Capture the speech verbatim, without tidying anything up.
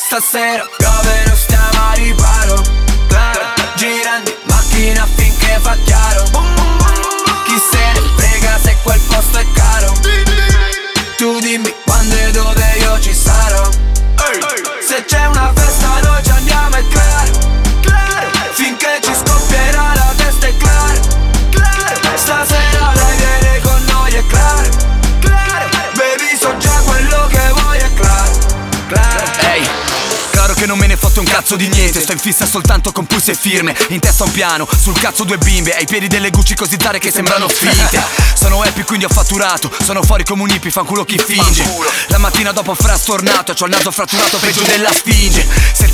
Stasera piove, non stiamo a riparo. Girando in macchina finché fa chiaro. Chi se ne frega se quel posto è caro. Tu dimmi quando e dove io ci sarò. Se c'è una festa noi ci andiamo, è claro. Finché ci scoppierà la testa, è claro. Stasera lei viene con noi, è claro. Baby, so già quello che vuoi, è claro. Ehi, hey, claro che non me ne fotte un cazzo di niente. Sto in fissa soltanto con pulse e firme. In testa un piano, sul cazzo due bimbe. Ai piedi delle Gucci così zare che sembrano finte. Sono happy quindi ho fatturato. Sono fuori come un hippie, fanculo chi finge. La mattina dopo frastornato, c'ho il naso fratturato peggio della sfinge. Se